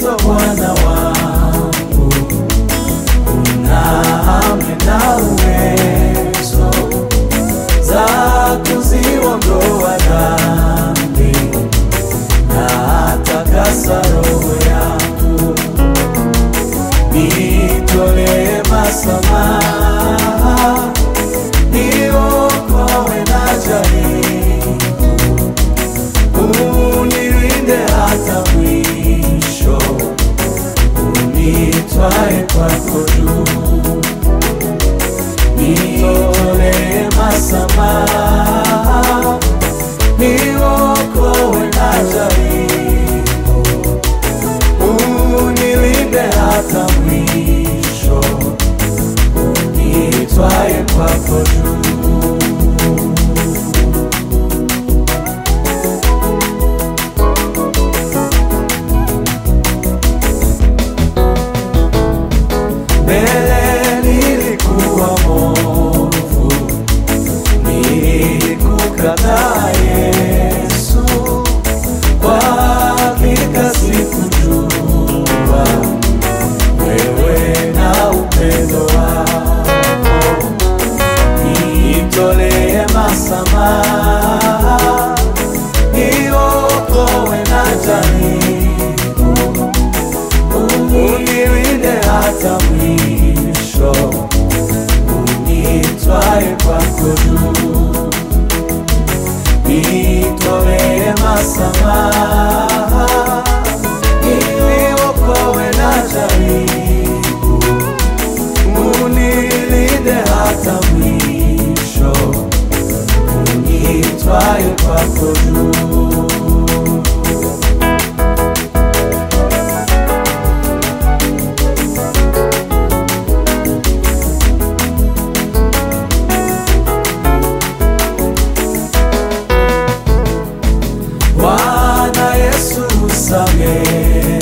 Kristo Bwana wangu, una amri na uwezo za kuziondoa dhambi na takasa roho yangu. Nitolee masamaha, niokoe na jaribu, unilinde hata mwisho, unitwae kwako juu. Nitolee masamaha, niokoe na jaribu, unilinde hata mwisho, unitwae kwako juu. Mbele nilikuwa mwovu, nilikukataa Yesu, kwa hakika sikujua wewe na upendo wako. Nitolee masamaha, niokoe na jaribu, unilinde hata mwisho, unitwae kwako juu. Nitolee masamaha, niokoe na jaribu, unilinde hata mwisho, unitwae kwako juu. Bwana Yesu samehe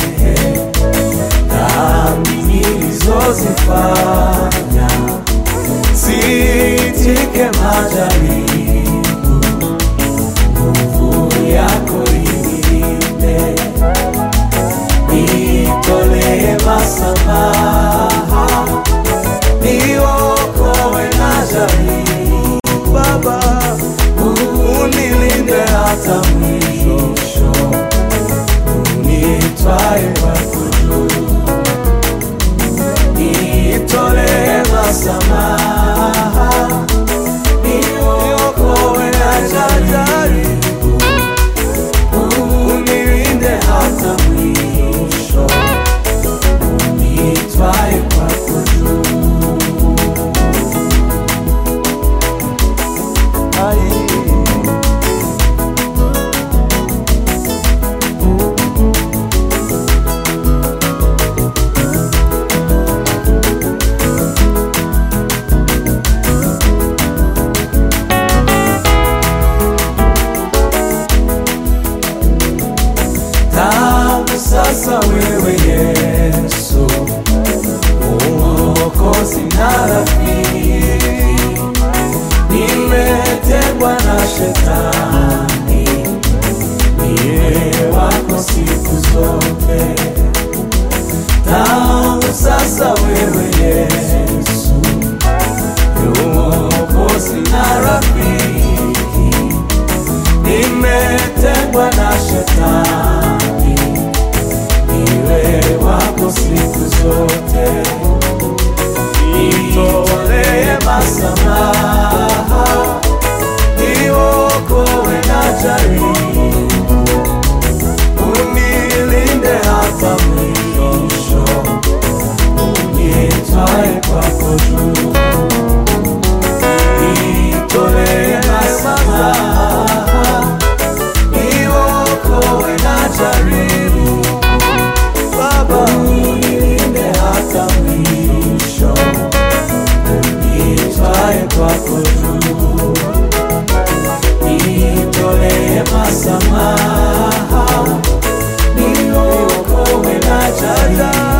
dhambi nilizozifanya, sitike majaribu, nguvu yako inilinde. Nitolee masamaha, niokoe na jaribu, Baba, unilinde hata mwisho, unitwae kwako juu. Nitolee masamaha, niokoe na jaribu, unilinde hata mwisho, unitwae kwako juu. Tangu sasa wewe Yesu, Mwokozi na rafiki, nimetengwa na shetani, niwe wako siku zote. Tangu sasa wewe Yesu, Mwokozi na rafiki, nimetengwa na shetani, niwe wako siku zote. Nitolee masamaha, niokoe na jaribu, unilinde hata mwisho, unitwae kwako juu. Nitolee masamaha, niokoe na jaribu, Baba, unilinde hata mwisho, unitwae kwako juu. Nitolee masamaha, niokoe na jaribu,